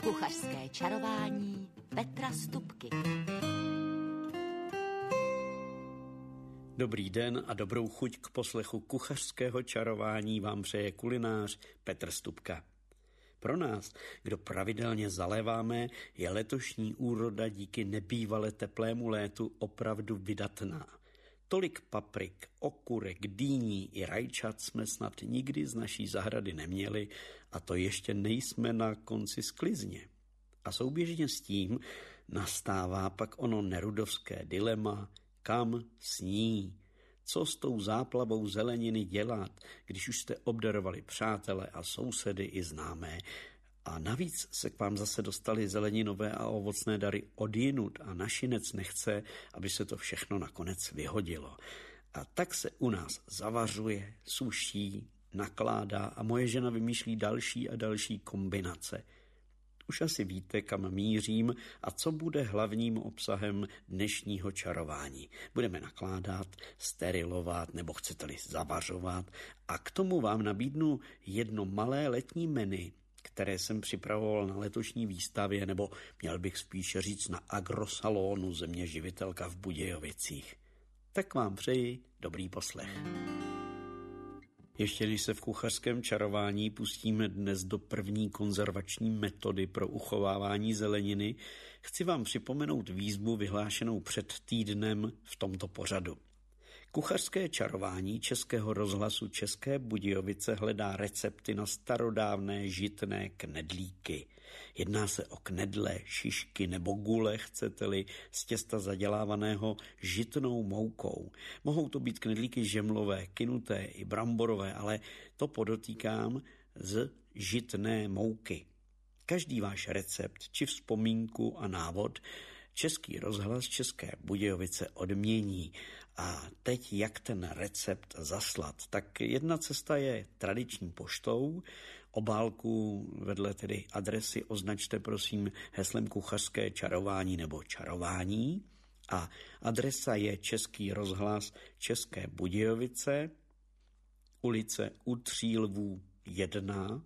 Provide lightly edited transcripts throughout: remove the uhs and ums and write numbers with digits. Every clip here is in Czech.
Kuchařské čarování Petra Stupky. Dobrý den a dobrou chuť k poslechu kuchařského čarování vám přeje kulinář Petr Stupka. Pro nás, kdo pravidelně zaléváme, je letošní úroda díky nebývale teplému létu opravdu vydatná. Tolik paprik, okurek, dýní i rajčat jsme snad nikdy z naší zahrady neměli, a to ještě nejsme na konci sklizně. A souběžně s tím nastává pak ono nerudovské dilema, kam s ní, co s tou záplavou zeleniny dělat, když už jste obdarovali přátele a sousedy i známé. A navíc se k vám zase dostaly zeleninové a ovocné dary odjinud a našinec nechce, aby se to všechno nakonec vyhodilo. A tak se u nás zavařuje, suší, nakládá a moje žena vymýšlí další a další kombinace. Už asi víte, kam mířím a co bude hlavním obsahem dnešního čarování. Budeme nakládat, sterilovat nebo chcete-li zavařovat a k tomu vám nabídnu jedno malé letní menu, které jsem připravoval na letošní výstavě, nebo měl bych spíše říct na agrosalonu Země živitelka v Budějovicích. Tak vám přeji dobrý poslech. Ještě než se v kuchařském čarování pustíme dnes do první konzervační metody pro uchovávání zeleniny, chci vám připomenout výzvu vyhlášenou před týdnem v tomto pořadu. Kuchařské čarování Českého rozhlasu České Budějovice hledá recepty na starodávné žitné knedlíky. Jedná se o knedle, šišky nebo gule, chcete-li, z těsta zadělávaného žitnou moukou. Mohou to být knedlíky žemlové, kynuté i bramborové, ale to podotýkám z žitné mouky. Každý váš recept či vzpomínku a návod Český rozhlas České Budějovice odmění. A teď jak ten recept zaslat? Tak jedna cesta je tradiční poštou. Obálku vedle tedy adresy označte prosím heslem kuchařské čarování nebo čarování. A adresa je Český rozhlas České Budějovice, ulice U Tří Lvů 1,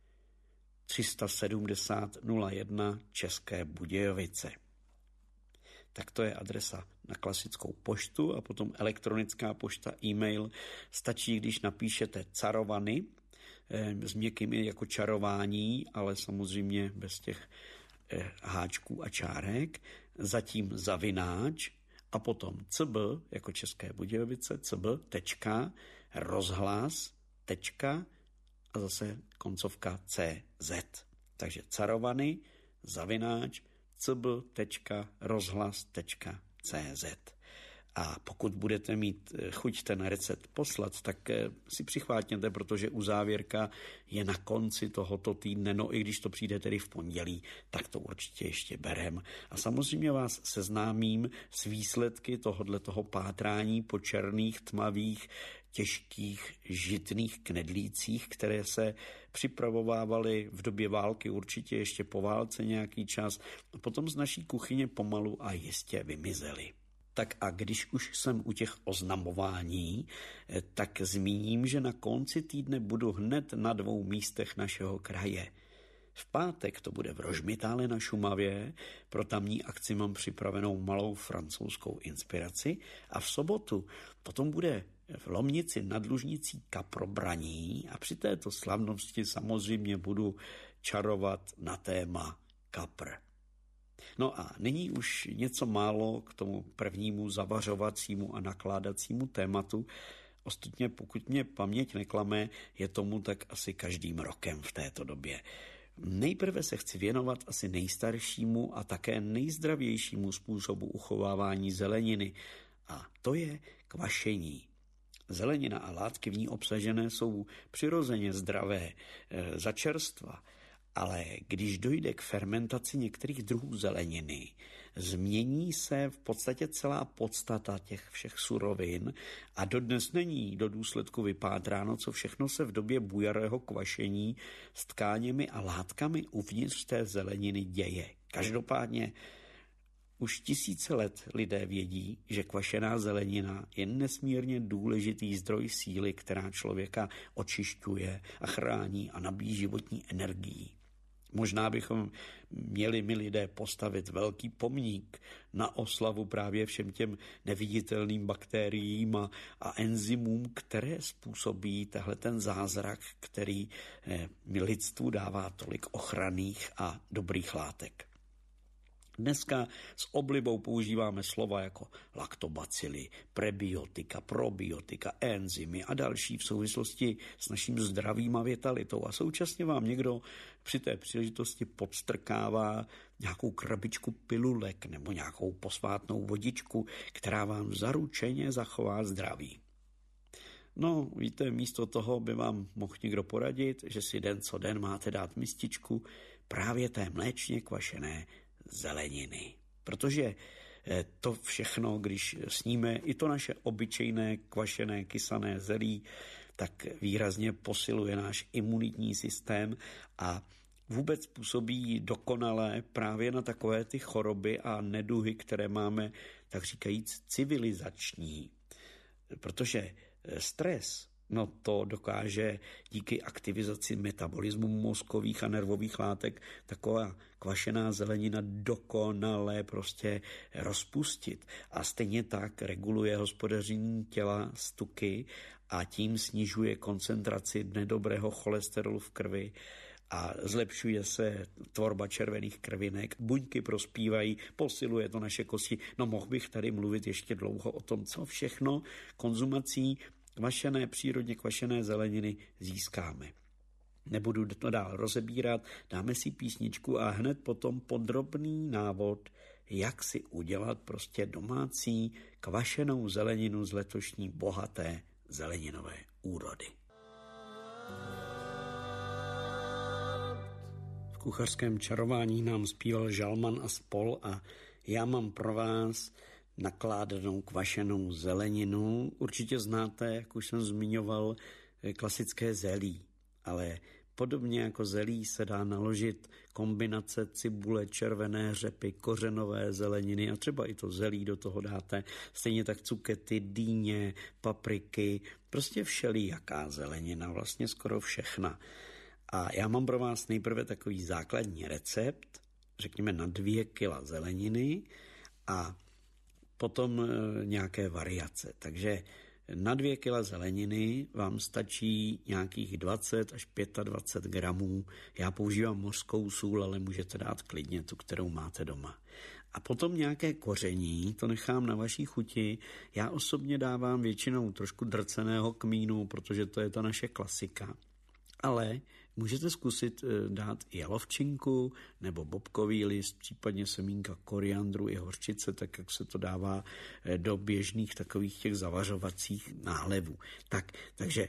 370 01 České Budějovice. Tak to je adresa na klasickou poštu a potom elektronická pošta, e-mail. Stačí, když napíšete carovany s měkkým jako čarování, ale samozřejmě bez těch háčků a čárek, zatím zavináč a potom cb jako České Budějovice, cb.rozhlas. A zase koncovka CZ. Takže carovany, zavináč, cb.rozhlas.cz. A pokud budete mít chuť ten recept poslat, tak si přichvátněte, protože uzávěrka je na konci tohoto týdne, no i když to přijde tedy v pondělí, tak to určitě ještě berem. A samozřejmě vás seznámím s výsledky toho pátrání po černých, tmavých, těžkých, žitných knedlících, které se připravovávaly v době války, určitě ještě po válce nějaký čas, a potom z naší kuchyně pomalu a jistě vymizely. Tak a když už jsem u těch oznamování, tak zmíním, že na konci týdne budu hned na 2 místech našeho kraje. V pátek to bude v Rožmitále na Šumavě, pro tamní akci mám připravenou malou francouzskou inspiraci, a v sobotu potom bude v Lomnici nad Lužnicí kaprobraní a při této slavnosti samozřejmě budu čarovat na téma kapr. No a nyní už něco málo k tomu prvnímu zavařovacímu a nakládacímu tématu. Ostatně pokud mě paměť neklame, je tomu tak asi každým rokem v této době. Nejprve se chci věnovat asi nejstaršímu a také nejzdravějšímu způsobu uchovávání zeleniny, a to je kvašení. Zelenina a látky v ní obsažené jsou přirozeně zdravé za čerstva, ale když dojde k fermentaci některých druhů zeleniny, změní se v podstatě celá podstata těch všech surovin a dodnes není do důsledku vypátráno, co všechno se v době bujarého kvašení s tkáněmi a látkami uvnitř té zeleniny děje. Každopádně už tisíce let lidé vědí, že kvašená zelenina je nesmírně důležitý zdroj síly, která člověka očišťuje a chrání a nabíjí životní energií. Možná bychom měli my lidé postavit velký pomník na oslavu právě všem těm neviditelným bakteriím a enzymům, které způsobí tahle ten zázrak, který lidstvu dává tolik ochranných a dobrých látek. Dneska s oblibou používáme slova jako laktobacily, prebiotika, probiotika, enzymy a další v souvislosti s naším zdravím a vitalitou. A současně vám někdo při té příležitosti podstrkává nějakou krabičku pilulek nebo nějakou posvátnou vodičku, která vám zaručeně zachová zdraví. No, víte, místo toho by vám mohl někdo poradit, že si den co den máte dát mističku právě té mléčně kvašené zeleniny. Protože to všechno, když sníme i to naše obyčejné kvašené kysané zelí, tak výrazně posiluje náš imunitní systém a vůbec působí dokonale právě na takové ty choroby a neduhy, které máme, tak říkajíc, civilizační. Protože stres, no to dokáže díky aktivizaci metabolismu mozkových a nervových látek taková kvašená zelenina dokonale prostě rozpustit. A stejně tak reguluje hospodaření těla z tuky a tím snižuje koncentraci nedobrého cholesterolu v krvi a zlepšuje se tvorba červených krvinek, buňky prospívají, posiluje to naše kosti. No mohl bych tady mluvit ještě dlouho o tom, co všechno konzumací přírodně kvašené zeleniny získáme. Nebudu to dál rozebírat, dáme si písničku a hned potom podrobný návod, jak si udělat prostě domácí kvašenou zeleninu z letošní bohaté zeleninové úrody. V kuchařském čarování nám zpíval Žalman a spol a já mám pro vás nakládanou kvašenou zeleninu. Určitě znáte, jak už jsem zmiňoval, klasické zelí, ale podobně jako zelí se dá naložit kombinace cibule, červené řepy, kořenové zeleniny a třeba i to zelí do toho dáte, stejně tak cukety, dýně, papriky, prostě všelijaká zelenina, vlastně skoro všechna. A já mám pro vás nejprve takový základní recept, řekněme na 2 kila zeleniny a potom nějaké variace. Takže na 2 kila zeleniny vám stačí nějakých 20 až 25 gramů. Já používám mořskou sůl, ale můžete dát klidně tu, kterou máte doma. A potom nějaké koření, to nechám na vaší chuti. Já osobně dávám většinou trošku drceného kmínu, protože to je ta naše klasika. Ale můžete zkusit dát i jalovčinku nebo bobkový list, případně semínka koriandru i hořčice, tak jak se to dává do běžných takových těch zavařovacích nálevů. Takže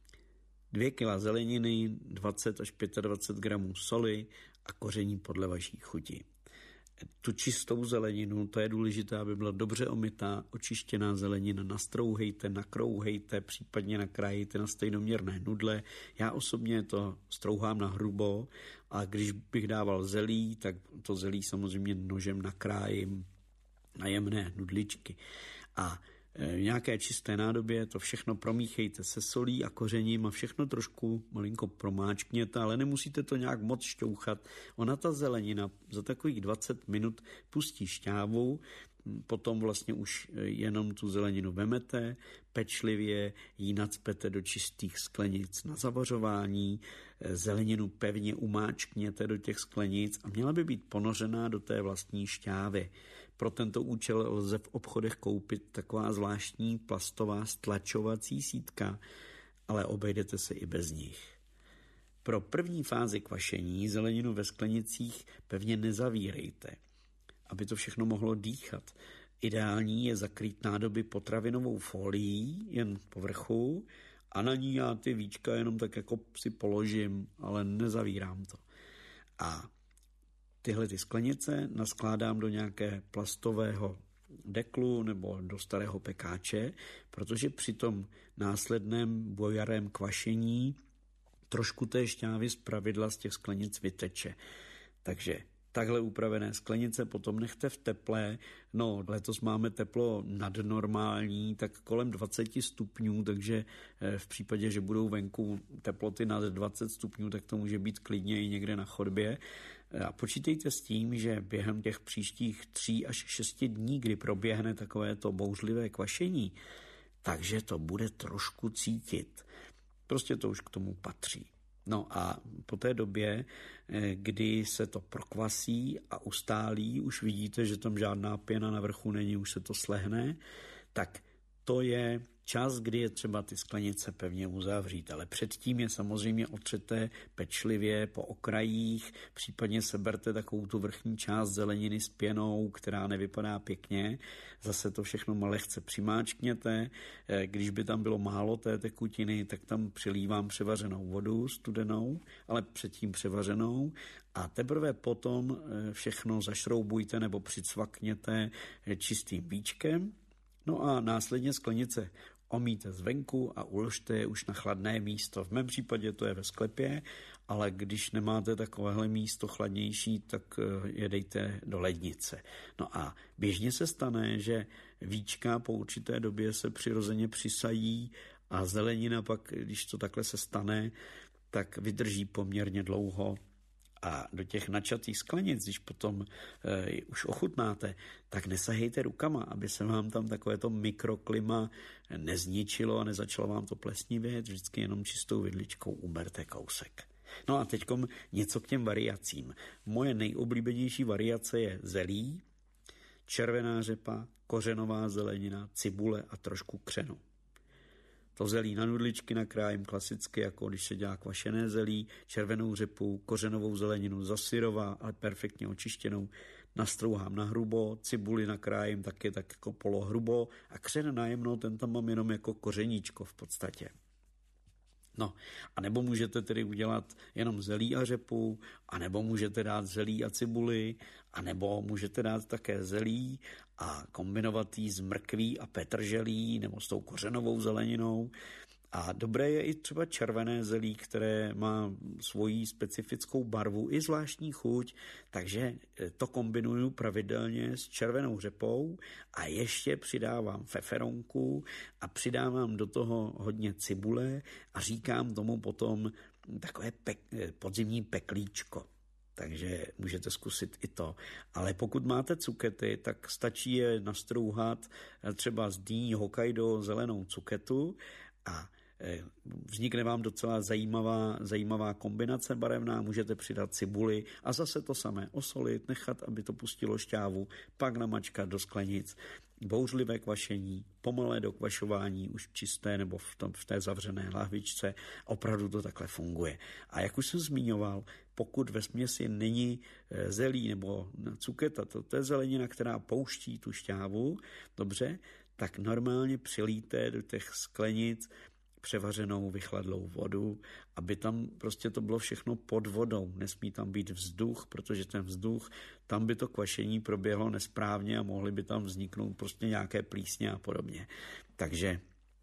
2 kila zeleniny, 20 až 25 gramů soli a koření podle vaší chuti. Tu čistou zeleninu, to je důležité, aby byla dobře omytá, očištěná zelenina, nastrouhejte, nakrouhejte, případně nakrájejte na stejnoměrné nudle. Já osobně to strouhám na hrubo a když bych dával zelí, tak to zelí samozřejmě nožem nakrájím na jemné nudličky. A v nějaké čisté nádobě to všechno promíchejte se solí a kořením a všechno trošku malinko promáčkněte, ale nemusíte to nějak moc šťouchat. Ona ta zelenina za takových 20 minut pustí šťávu, potom vlastně už jenom tu zeleninu vemete, pečlivě ji nacpete do čistých sklenic na zavařování, zeleninu pevně umáčkněte do těch sklenic a měla by být ponořená do té vlastní šťávy. Pro tento účel lze v obchodech koupit taková zvláštní plastová stlačovací sítka, ale obejdete se i bez nich. Pro první fázi kvašení zeleninu ve sklenicích pevně nezavírejte, aby to všechno mohlo dýchat. Ideální je zakrýt nádoby potravinovou folií jen povrchu a na ní já ty víčka jenom tak jako si položím, ale nezavírám to. A tyhle ty sklenice naskládám do nějaké plastového deklu nebo do starého pekáče, protože při tom následném bojarém kvašení trošku té šťávy zpravidla z těch sklenic vyteče. Takže takhle upravené sklenice potom nechte v teple. No, letos máme teplo nadnormální, tak kolem 20 stupňů, takže v případě, že budou venku teploty nad 20 stupňů, tak to může být klidně i někde na chodbě. A počítejte s tím, že během těch příštích 3 až 6 dní, kdy proběhne takovéto bouřlivé kvašení, takže to bude trošku cítit. Prostě to už k tomu patří. No a po té době, kdy se to prokvasí a ustálí, už vidíte, že tam žádná pěna na vrchu není, už se to slehne, tak to je čas, kdy je třeba ty sklenice pevně uzavřít, ale předtím je samozřejmě otřete pečlivě po okrajích, případně seberte takovou tu vrchní část zeleniny s pěnou, která nevypadá pěkně, zase to všechno lehce přimáčkněte, když by tam bylo málo té tekutiny, tak tam přilívám převařenou vodu studenou, ale předtím převařenou a teprve potom všechno zašroubujte nebo přicvakněte čistým víčkem. No a následně sklenice omýjte zvenku a uložte je už na chladné místo. V mém případě to je ve sklepě, ale když nemáte takovéhle místo chladnější, tak je dejte do lednice. No a běžně se stane, že víčka po určité době se přirozeně přisají a zelenina pak, když to takhle se stane, tak vydrží poměrně dlouho. A do těch načatých sklenic, když potom už ochutnáte, tak nesahejte rukama, aby se vám tam takovéto mikroklima nezničilo a nezačalo vám to plesnivět, vždycky jenom čistou vidličkou uberte kousek. No a teďkom něco k těm variacím. Moje nejoblíbenější variace je zelí, červená řepa, kořenová zelenina, cibule a trošku křenu. To zelí na nudličky nakrájím klasicky, jako když se dělá kvašené zelí, červenou řepu, kořenovou zeleninu zasyrová, ale perfektně očištěnou, nastrouhám na hrubo, cibuli nakrájím taky tak jako polohrubo a křen najemno, ten tam mám jenom jako kořeníčko v podstatě. No, a nebo můžete tedy udělat jenom zelí a řepu, a nebo můžete dát zelí a cibuli, a nebo můžete dát také zelí a kombinovat jí s mrkví a petrželí, nebo s tou kořenovou zeleninou. A dobré je i třeba červené zelí, které má svoji specifickou barvu i zvláštní chuť, takže to kombinuju pravidelně s červenou řepou a ještě přidávám feferonku a přidávám do toho hodně cibule a říkám tomu potom takové podzimní peklíčko. Takže můžete zkusit i to. Ale pokud máte cukety, tak stačí je nastrouhat třeba z dýní Hokkaido zelenou cuketu a vznikne vám docela zajímavá kombinace barevná, můžete přidat cibuli a zase to samé osolit, nechat, aby to pustilo šťávu, pak namačkat do sklenic. Bouřlivé kvašení, pomalé dokvašování, už čisté nebo v té zavřené lahvičce, opravdu to takhle funguje. A jak už jsem zmiňoval, pokud ve směsi není zelí nebo cuketa, to je zelenina, která pouští tu šťávu, dobře, tak normálně přilíte do těch sklenic převařenou vychladlou vodu, aby tam prostě to bylo všechno pod vodou. Nesmí tam být vzduch, protože ten vzduch, tam by to kvašení proběhlo nesprávně a mohly by tam vzniknout prostě nějaké plísně a podobně. Takže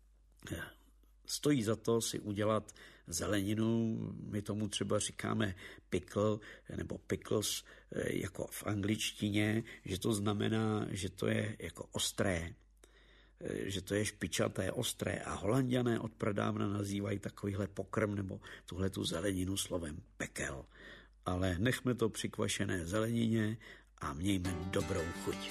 stojí za to si udělat zeleninu, my tomu třeba říkáme pickle nebo pickles jako v angličtině, že to znamená, že to je jako ostré, že to je špičaté, ostré a Holanďané od pradávna nazývají takovýhle pokrm nebo tuhletu zeleninu slovem pekel. Ale nechme to při kvašené zelenině a mějme dobrou chuť.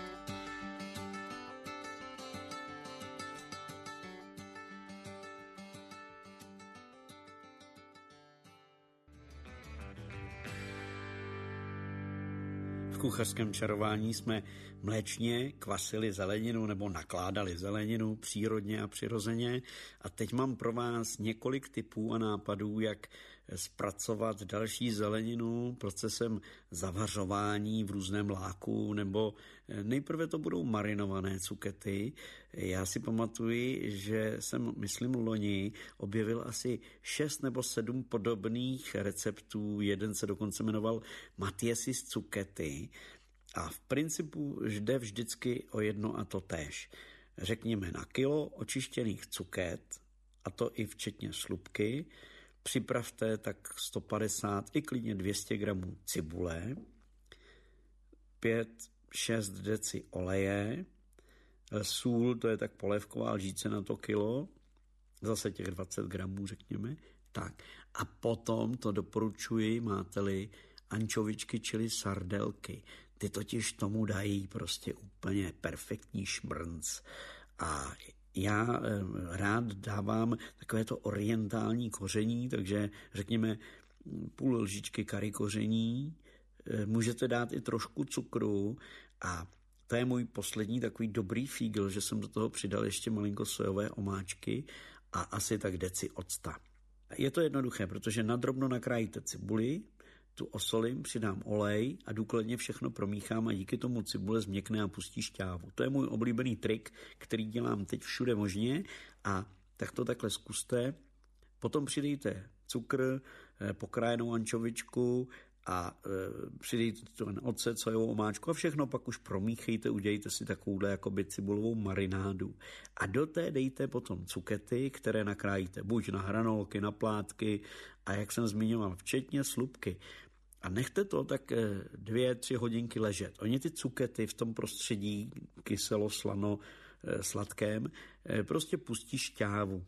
V kuchařském čarování jsme mléčně kvasili zeleninu nebo nakládali zeleninu přírodně a přirozeně a teď mám pro vás několik tipů a nápadů, jak zpracovat další zeleninu procesem zavařování v různém láku, nebo nejprve to budou marinované cukety. Já si pamatuji, že jsem, myslím, loni objevil asi 6 nebo 7 podobných receptů. Jeden se dokonce jmenoval Matiesis cukety a v principu jde vždycky o jedno a to též. Řekněme na kilo očištěných cuket, a to i včetně slupky, připravte tak 150 i klidně 200 gramů cibule, 5-6 deci oleje, sůl, to je tak polévková lžíce na to kilo, zase těch 20 gramů, řekněme. Tak. A potom to doporučuji, máte-li ančovičky, čili sardelky. Ty totiž tomu dají prostě úplně perfektní šmrnc. A já rád dávám takové to orientální koření, takže řekněme půl lžičky kari koření, můžete dát i trošku cukru a to je můj poslední takový dobrý fígl, že jsem do toho přidal ještě malinko sojové omáčky a asi tak deci octa. Je to jednoduché, protože nadrobno nakrájíte cibuli, tu osolím, přidám olej a důkladně všechno promíchám a díky tomu cibule změkne a pustí šťávu. To je můj oblíbený trik, který dělám teď všude možně a tak to takhle zkuste. Potom přidejte cukr, pokrájenou ančovičku a přidejte ten ocet, sojovou omáčku a všechno pak už promíchejte, udělejte si takovouhle jakoby cibulovou marinádu. A do té dejte potom cukety, které nakrájíte buď na hranolky, na plátky a jak jsem zmiňoval, včetně slupky. A nechte to tak 2-3 hodinky ležet. Oni ty cukety v tom prostředí kyselo, slano, sladkém prostě pustí šťávu.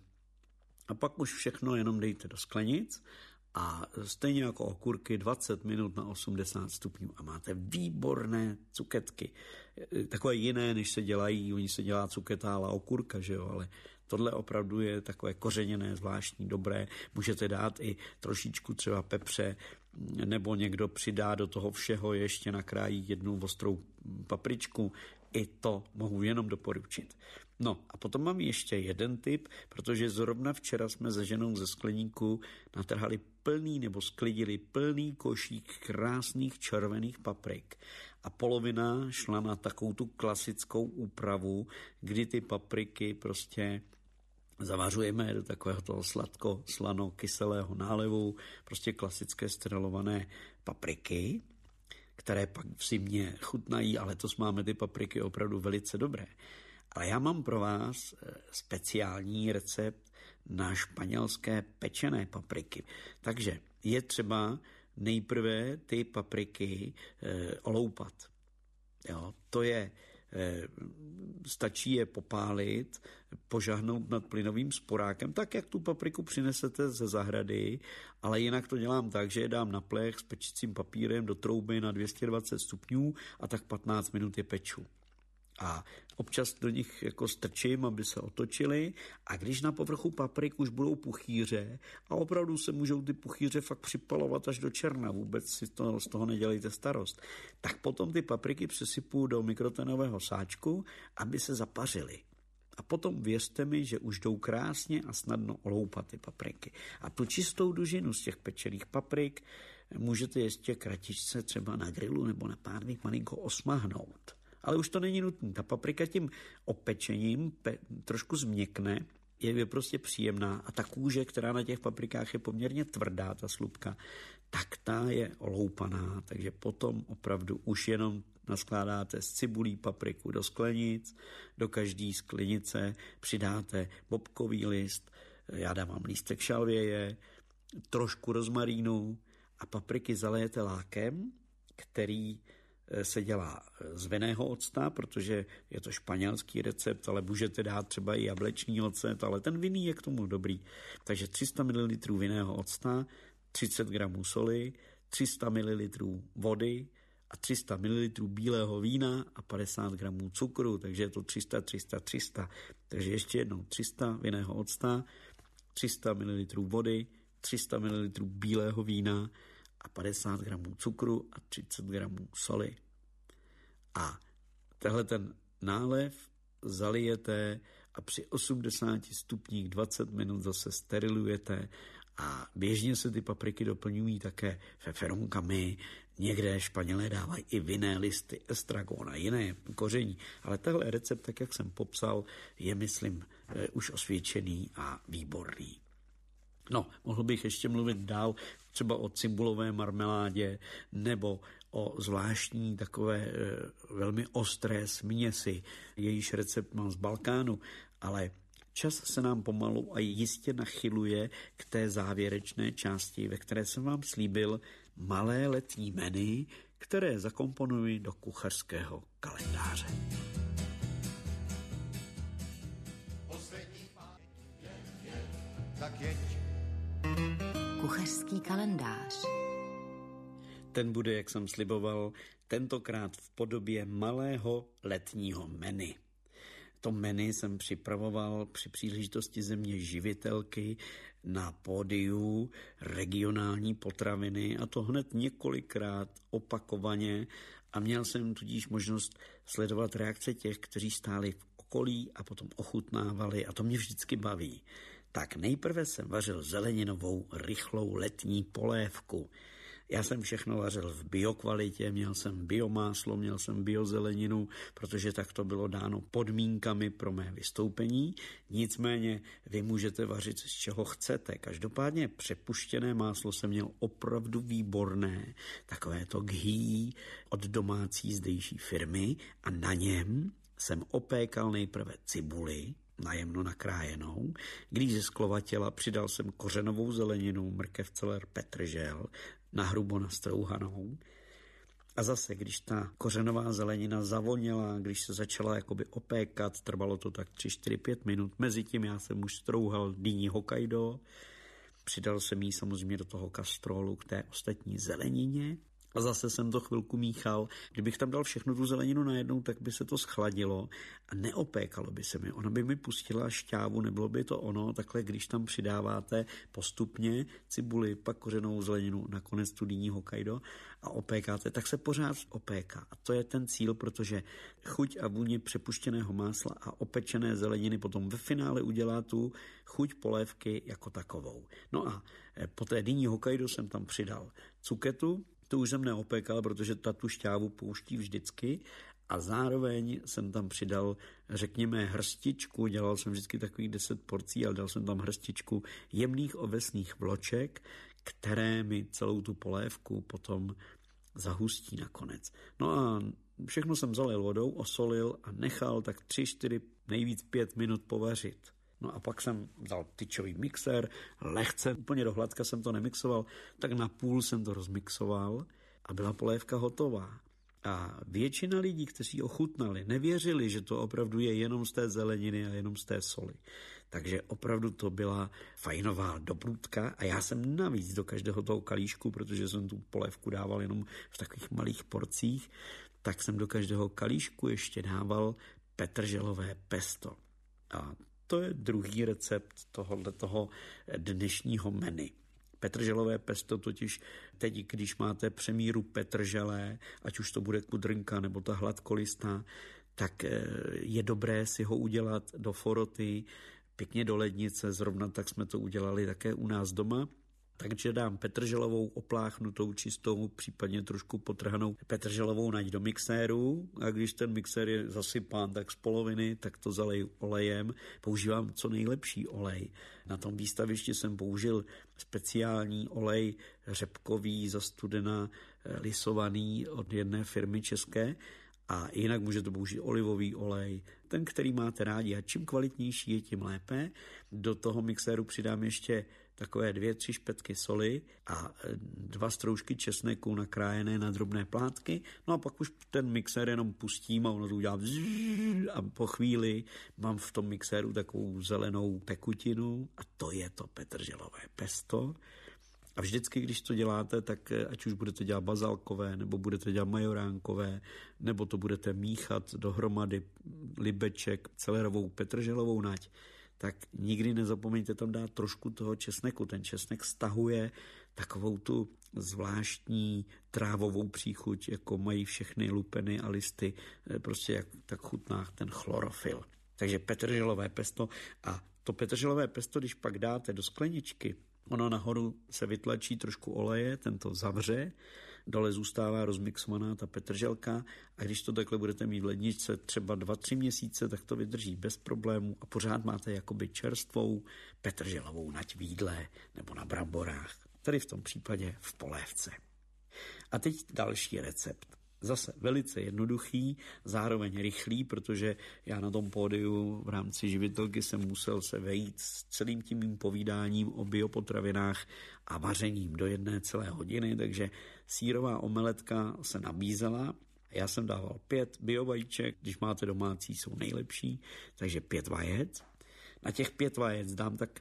A pak už všechno jenom dejte do sklenic a stejně jako okurky 20 minut na 80 stupňů a máte výborné cuketky. Takové jiné, než se dělají, oni se dělá cuketa a okurka, že jo, ale tohle opravdu je takové kořeněné, zvláštní, dobré. Můžete dát i trošičku třeba pepře, nebo někdo přidá do toho všeho, ještě nakrájí jednu ostrou papričku. I to mohu jenom doporučit. No a potom mám ještě jeden tip, protože zrovna včera jsme se ženou ze skleníku natrhali plný nebo sklidili plný košík krásných červených paprik. A polovina šla na takovou tu klasickou úpravu, kdy ty papriky prostě zavařujeme do takového toho sladko-slano-kyselého nálevu, prostě klasické sterilované papriky, které pak v zimě chutnají, ale letos máme ty papriky opravdu velice dobré. Ale já mám pro vás speciální recept na španělské pečené papriky. Takže je třeba nejprve ty papriky oloupat. Jo, to je, stačí je popálit, požahnout nad plynovým sporákem, tak jak tu papriku přinesete ze zahrady, ale jinak to dělám tak, že je dám na plech s pečicím papírem do trouby na 220 stupňů a tak 15 minut je peču. A občas do nich jako strčím, aby se otočily a když na povrchu paprik už budou puchýře a opravdu se můžou ty puchýře fakt připalovat až do černa, vůbec si z toho nedělejte starost, tak potom ty papriky přesypu do mikrotenového sáčku, aby se zapařily. A potom věřte mi, že už jdou krásně a snadno oloupat ty papriky. A tu čistou dužinu z těch pečených paprik můžete ještě kratičce třeba na grilu nebo na pánvi malinko osmahnout. Ale už to není nutné. Ta paprika tím opečením trošku změkne, je prostě příjemná a ta kůže, která na těch paprikách je poměrně tvrdá, ta slupka, tak ta je oloupaná, takže potom opravdu už jenom naskládáte z cibulí papriku do sklenic, do každé sklenice přidáte bobkový list, já dávám lístek šalvěje, trošku rozmarínu a papriky zalijete lákem, který se dělá z vinného octa, protože je to španělský recept, ale můžete dát třeba i jablečný ocet, ale ten vinný je k tomu dobrý. Takže 300 ml vinného octa, 30 gramů soli, 300 ml vody a 300 ml bílého vína a 50 gramů cukru, takže je to 300. Takže ještě jednou 300 vinného octa, 300 ml vody, 300 ml bílého vína a 50 gramů cukru a 30 gramů soli. A tehle ten nálev zalijete a při 80 stupních 20 minut zase sterilujete a běžně se ty papriky doplňují také feferonkami, někde Španělé dávají i vinné listy, estragon a jiné koření, ale tenhle recept, tak jak jsem popsal, je, myslím, už osvědčený a výborný. No, mohl bych ještě mluvit dál třeba o cibulové marmeládě nebo o zvláštní takové velmi ostré směsi. Jejíž recept mám z Balkánu, ale čas se nám pomalu a jistě nachyluje k té závěrečné části, ve které jsem vám slíbil malé letní menu, které zakomponuji do kuchařského kalendáře. Kuchařský kalendář. Ten bude, jak jsem sliboval, tentokrát v podobě malého letního menu. To menu jsem připravoval při příležitosti Země živitelky na pódiu regionální potraviny, a to hned několikrát opakovaně, a měl jsem tudíž možnost sledovat reakce těch, kteří stáli v okolí a potom ochutnávali, a to mě vždycky baví. Tak nejprve jsem vařil zeleninovou rychlou letní polévku. Já jsem všechno vařil v biokvalitě, měl jsem biomáslo, měl jsem biozeleninu, protože tak to bylo dáno podmínkami pro mé vystoupení. Nicméně vy můžete vařit z čeho chcete. Každopádně přepuštěné máslo jsem měl opravdu výborné, takové to ghee od domácí zdejší firmy, a na něm jsem opékal nejprve cibuli, najemno nakrájenou. Když zesklovatěla, přidal jsem kořenovou zeleninu, mrkev, celer, petržel, nahrubo nastrouhanou. A zase, když ta kořenová zelenina zavoněla, když se začala jakoby opékat, trvalo to tak 3, 4, 5 minut. Mezitím já jsem už strouhal dýni Hokkaido, přidal jsem jí samozřejmě do toho kastrolu k té ostatní zelenině. A zase jsem to chvilku míchal. Kdybych tam dal všechnu tu zeleninu najednou, tak by se to schladilo a neopékalo by se mi. Ona by mi pustila šťávu, nebylo by to ono. Takhle, když tam přidáváte postupně cibuli, pak kořenovou zeleninu, nakonec tu dýni Hokkaido a opékáte, tak se pořád opéká. A to je ten cíl, protože chuť a vůně přepuštěného másla a opečené zeleniny potom ve finále udělá tu chuť polévky jako takovou. No a po té dýni Hokkaido jsem tam přidal cuketu. To už jsem neopékal, protože ta tu šťávu pouští vždycky, a zároveň jsem tam přidal, řekněme, hrstičku, dělal jsem vždycky takových 10 porcí, ale dal jsem tam hrstičku jemných ovesných vloček, které mi celou tu polévku potom zahustí nakonec. No a všechno jsem zalil vodou, osolil a nechal tak 3, 4, nejvíc 5 minut povařit. No a pak jsem vzal tyčový mixér, lehce, úplně do hladka jsem to nemixoval, tak na půl jsem to rozmixoval a byla polévka hotová. A většina lidí, kteří ochutnali, nevěřili, že to opravdu je jenom z té zeleniny a jenom z té soli. Takže opravdu to byla fajnová dobrutka, a já jsem navíc do každého toho kalíšku, protože jsem tu polévku dával jenom v takových malých porcích, tak jsem do každého kalíšku ještě dával petrželové pesto. A to je druhý recept tohoto dnešního menu. Petrželové pesto totiž teď, když máte přemíru petržele, ať už to bude kudrnka nebo ta hladkolistá, tak je dobré si ho udělat do foroty, pěkně do lednice, zrovna tak jsme to udělali také u nás doma. Takže dám petrželovou opláchnutou, čistou, případně trošku potrhanou petrželovou nať do mixéru, a když ten mixér je zasypán tak z poloviny, tak to zaleju olejem. Používám co nejlepší olej. Na tom výstavišti jsem použil speciální olej řepkový, za studena lisovaný od jedné firmy české, a jinak můžete použít olivový olej, ten, který máte rádi, a čím kvalitnější je, tím lépe. Do toho mixéru přidám ještě takové 2, 3 špetky soli a 2 stroužky česneku nakrájené na drobné plátky. No a pak už ten mixér jenom pustím a ono to udělá a po chvíli mám v tom mixéru takovou zelenou tekutinu, a to je to petrželové pesto. A vždycky, když to děláte, tak ať už budete dělat bazalkové, nebo budete dělat majoránkové, nebo to budete míchat dohromady libeček, celerovou, petrželovou nať, tak nikdy nezapomeňte tam dát trošku toho česneku. Ten česnek stahuje takovou tu zvláštní trávovou příchuť, jako mají všechny lupeny a listy, prostě jak tak chutná ten chlorofyl. Takže petrželové pesto, a to petrželové pesto, když pak dáte do skleničky, ono nahoru se vytlačí trošku oleje, ten to zavře, dole zůstává rozmixovaná ta petrželka, a když to takhle budete mít v ledničce třeba 2-3 měsíce, tak to vydrží bez problémů a pořád máte jakoby čerstvou petrželovou nať v jídle nebo na bramborách, tady v tom případě v polévce. A teď další recept. Zase velice jednoduchý, zároveň rychlý, protože já na tom pódiu v rámci živitelky jsem musel se vejít s celým tím mým povídáním o biopotravinách a vařením do 1,5 hodiny, takže sýrová omeletka se nabízela. Já jsem dával 5 biovajíček, když máte domácí, jsou nejlepší, takže 5 vajec. Na těch 5 vajec dám tak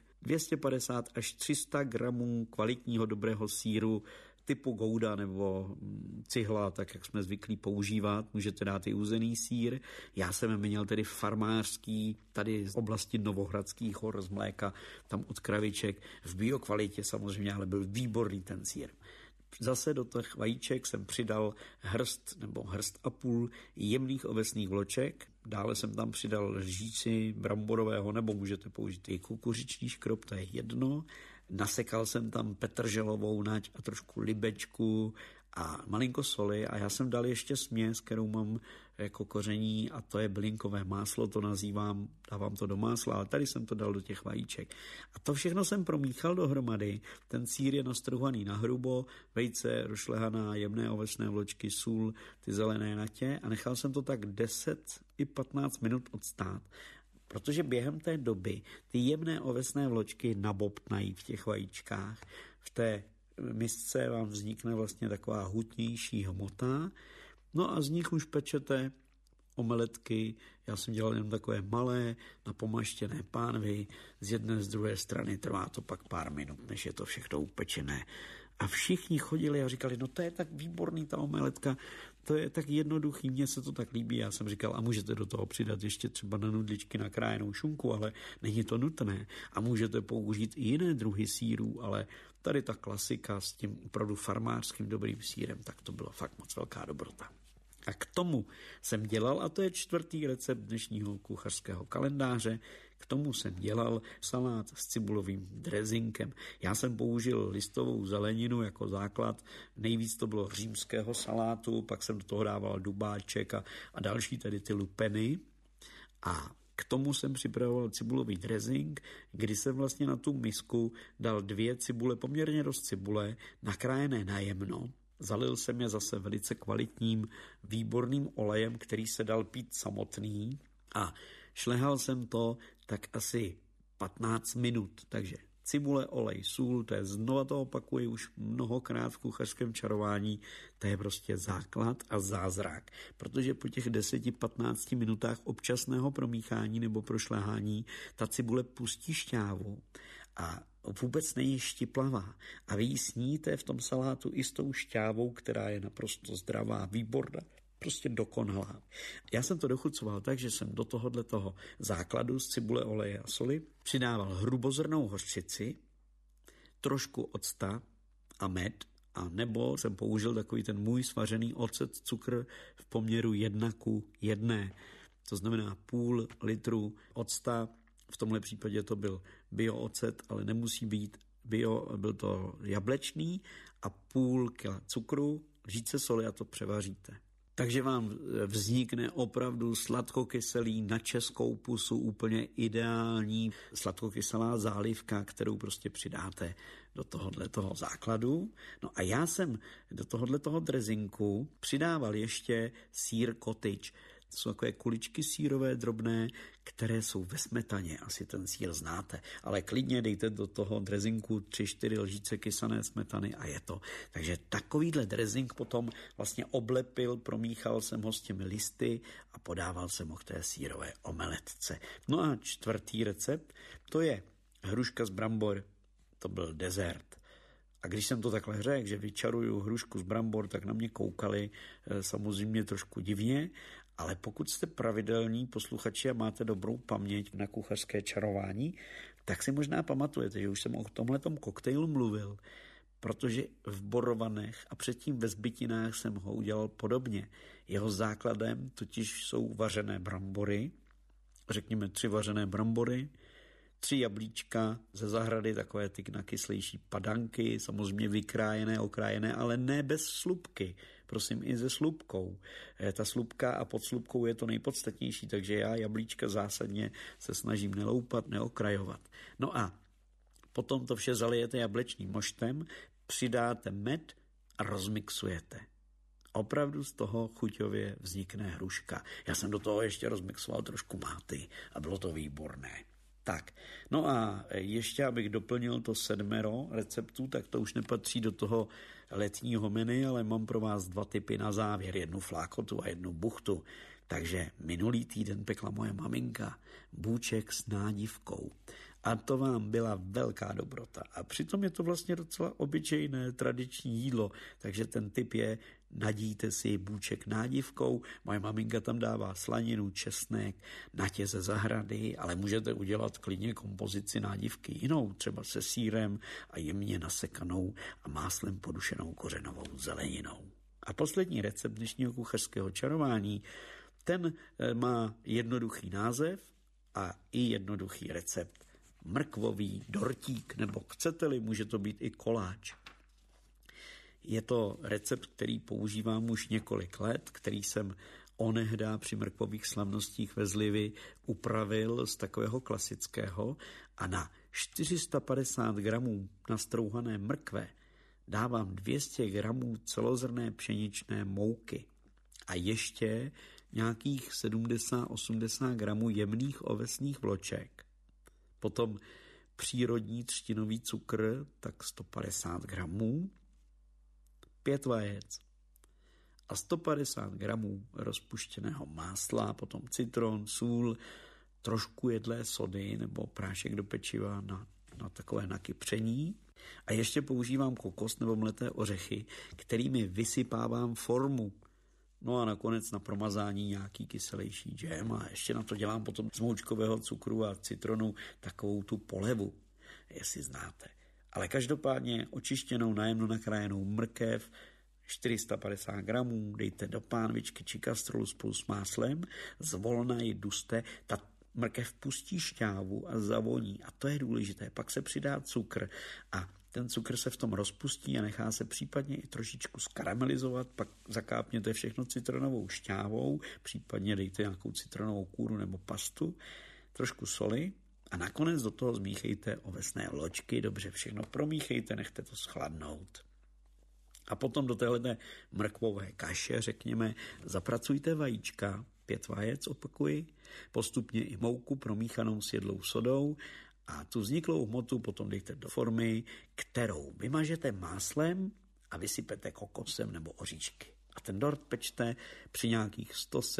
250 až 300 gramů kvalitního dobrého sýru typu Gouda nebo cihla, tak jak jsme zvyklí používat. Můžete dát i uzený sýr. Já jsem měl tedy farmářský, tady z oblasti Novohradských hor z mléka, tam od kraviček, v biokvalitě samozřejmě, ale byl výborný ten sýr. Zase do těch vajíček jsem přidal hrst nebo hrst a půl jemných ovesných vloček. Dále jsem tam přidal lžíci bramborového, nebo můžete použít i kukuřičný škrob, to je jedno. Nasekal jsem tam petrželovou nať a trošku libečku a malinko soli a já jsem dal ještě směs, kterou mám jako koření a to je bylinkové máslo, to nazývám, dávám to do másla, ale tady jsem to dal do těch vajíček. A to všechno jsem promíchal dohromady, ten sýr je nastruhaný na hrubo, vejce, rošlehaná, jemné ovesné vločky, sůl, ty zelené natě a nechal jsem to tak 10 i 15 minut odstát. Protože během té doby ty jemné ovesné vločky nabobtnají v těch vajíčkách. V té misce vám vznikne vlastně taková hutnější hmota. No a z nich už pečete omeletky. Já jsem dělal jen takové malé, napomaštěné pánvy. Z jedné, z druhé strany trvá to pak pár minut, než je to všechno upečené. A všichni chodili a říkali, no to je tak výborný ta omeletka, to je tak jednoduchý, mně se to tak líbí. Já jsem říkal, a můžete do toho přidat ještě třeba na nudličky nakrájenou šunku, ale není to nutné. A můžete použít i jiné druhy sýrů, ale tady ta klasika s tím opravdu farmářským dobrým sýrem, tak to bylo fakt moc velká dobrota. A k tomu jsem dělal, a to je 4. recept dnešního kuchařského kalendáře, k tomu jsem dělal salát s cibulovým drezinkem. Já jsem použil listovou zeleninu jako základ, nejvíc to bylo římského salátu, pak jsem do toho dával dubáček a další tady ty lupeny. A k tomu jsem připravoval cibulový dressing, kdy jsem vlastně na tu misku dal 2 cibule, poměrně dost cibule, nakrájené najemno. Zalil jsem je zase velice kvalitním, výborným olejem, který se dal pít samotný a šlehal jsem to tak asi 15 minut. Takže cibule, olej, sůl, to je znova to opakuji už mnohokrát v kuchařském čarování, to je prostě základ a zázrak. Protože po těch 10-15 minutách občasného promíchání nebo prošlehání ta cibule pustí šťávu a vůbec není štiplavá. A vy ji sníte v tom salátu i s tou šťávou, která je naprosto zdravá, výborná, prostě dokonalá. Já jsem to dochucoval tak, že jsem do tohoto základu z cibule, oleje a soli přidával hrubozrnnou hořčici, trošku octa a med, a nebo jsem použil takový ten můj svařený ocet, cukr v poměru 1:1. To znamená půl litru octa, v tomhle případě to byl bioocet, ale nemusí být bio, byl to jablečný, a půl kila cukru, lžíce soli a to převaříte. Takže vám vznikne opravdu sladkokyselý, na českou pusu úplně ideální sladkokyselá zálivka, kterou prostě přidáte do tohoto základu. No a já jsem do tohoto dressinku přidával ještě sýr cottage. To jsou takové kuličky sýrové drobné, které jsou ve smetaně. Asi ten sýr znáte, ale klidně dejte do toho dressinku 3-4 lžíce kysané smetany a je to. Takže takovýhle dressing potom vlastně oblepil, promíchal jsem ho s těmi listy a podával jsem ho k té sýrové omeletce. No a 4. recept, to je hruška z brambor, to byl dezert. A když jsem to takhle řekl, že vyčaruju hrušku z brambor, tak na mě koukali samozřejmě trošku divně, ale pokud jste pravidelní posluchači a máte dobrou paměť na kuchařské čarování, tak si možná pamatujete, že už jsem o tomhletom koktejlu mluvil, protože v Borovanech a předtím ve Zbytinách jsem ho udělal podobně. Jeho základem totiž jsou vařené brambory, řekněme 3 vařené brambory, 3 jablíčka ze zahrady, takové ty nakyslejší padanky, samozřejmě vykrájené, okrájené, ale ne bez slupky. Prosím, i se slupkou. Ta slupka a pod slupkou je to nejpodstatnější, takže já jablíčka zásadně se snažím neloupat, neokrajovat. No a potom to vše zalijete jablečným moštem, přidáte med a rozmixujete. Opravdu z toho chuťově vznikne hruška. Já jsem do toho ještě rozmixoval trošku máty a bylo to výborné. Tak, no a ještě abych doplnil to 7 receptů, tak to už nepatří do toho letního menu, ale mám pro vás 2 typy na závěr, 1 flákotu a 1 buchtu. Takže minulý týden pekla moje maminka bůček s nádivkou. A to vám byla velká dobrota. A přitom je to vlastně docela obyčejné tradiční jídlo, takže ten tip je, nadíjte si bůček nádivkou, moje maminka tam dává slaninu, česnek, natě ze zahrady, ale můžete udělat klidně kompozici nádivky jinou, třeba se sýrem a jemně nasekanou a máslem podušenou kořenovou zeleninou. A poslední recept dnešního kuchařského čarování, ten má jednoduchý název a i jednoduchý recept. Mrkvový dortík, nebo chcete-li, může to být i koláč. Je to recept, který používám už několik let, který jsem onehdá při mrkvových slavnostích ve Zlivy upravil z takového klasického a na 450 gramů nastrouhané mrkve dávám 200 gramů celozrnné pšeničné mouky a ještě nějakých 70-80 gramů jemných ovesných vloček. Potom přírodní třtinový cukr, tak 150 gramů, 5 vajec a 150 gramů rozpuštěného másla, potom citron, sůl, trošku jedlé sody nebo prášek do pečiva na takové nakypření. A ještě používám kokos nebo mleté ořechy, kterými vysypávám formu. No a nakonec na promazání nějaký kyselější džem a ještě na to dělám potom z moučkového cukru a citronu takovou tu polevu, jestli znáte. Ale každopádně očištěnou najemno nakrájenou mrkev 450 gramů dejte do pánvičky či kastrolu spolu s máslem, zvolna ji duste, ta mrkev pustí šťávu a zavoní a to je důležité. Pak se přidá cukr a ten cukr se v tom rozpustí a nechá se případně i trošičku skaramelizovat, pak zakápněte všechno citronovou šťávou, případně dejte nějakou citronovou kůru nebo pastu, trošku soli a nakonec do toho zmíchejte ovesné vločky, dobře všechno promíchejte, nechte to schladnout. A potom do téhleté mrkvové kaše, řekněme, zapracujte vajíčka, 5 vajec, opakuji, postupně i mouku promíchanou s jedlou sodou a tu vzniklou hmotu potom dejte do formy, kterou vymažete máslem a vysypete kokosem nebo oříšky. A ten dort pečte při nějakých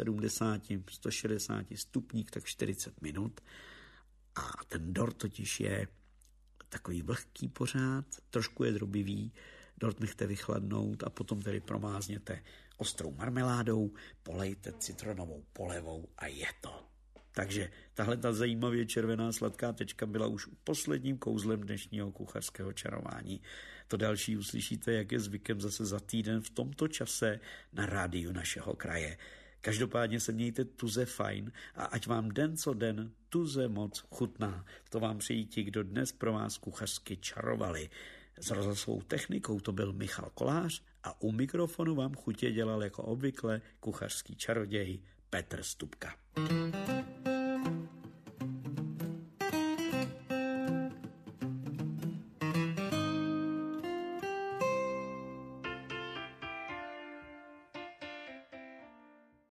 170-160 stupních, tak 40 minut. A ten dort totiž je takový vlhký pořád, trošku je drobivý, dort nechte vychladnout a potom tedy promázněte ostrou marmeládou, polejte citronovou polevou a je to. Takže tahle ta zajímavě červená sladká tečka byla už posledním kouzlem dnešního kuchařského čarování. To další uslyšíte, jak je zvykem zase za týden v tomto čase na rádiu našeho kraje. Každopádně se mějte tuze fajn a ať vám den co den tuze moc chutná. To vám přejí ti, kdo dnes pro vás kuchařsky čarovali. S rozhlasovou technikou to byl Michal Kolář a u mikrofonu vám chutě dělal jako obvykle kuchařský čaroděj Petr Stupka.